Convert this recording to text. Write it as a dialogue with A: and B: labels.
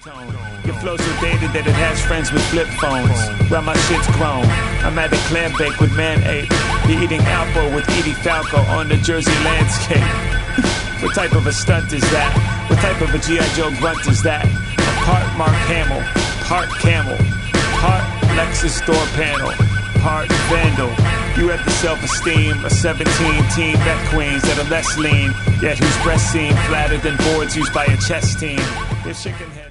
A: tone. Your flow so dated that it has friends with flip phones. Well, my shit's grown. I'm at a clam bake with Man Ape. You're eating Alpo with Edie Falco on the Jersey landscape. What type of a stunt is that? What type of a G.I. Joe grunt is that? A part Mark Hamill, part camel, part Lexus door panel, part vandal. You have the self-esteem of 17 teen vet queens that are less lean, yet whose breasts seem flatter than boards used by a chess team. Your chicken head.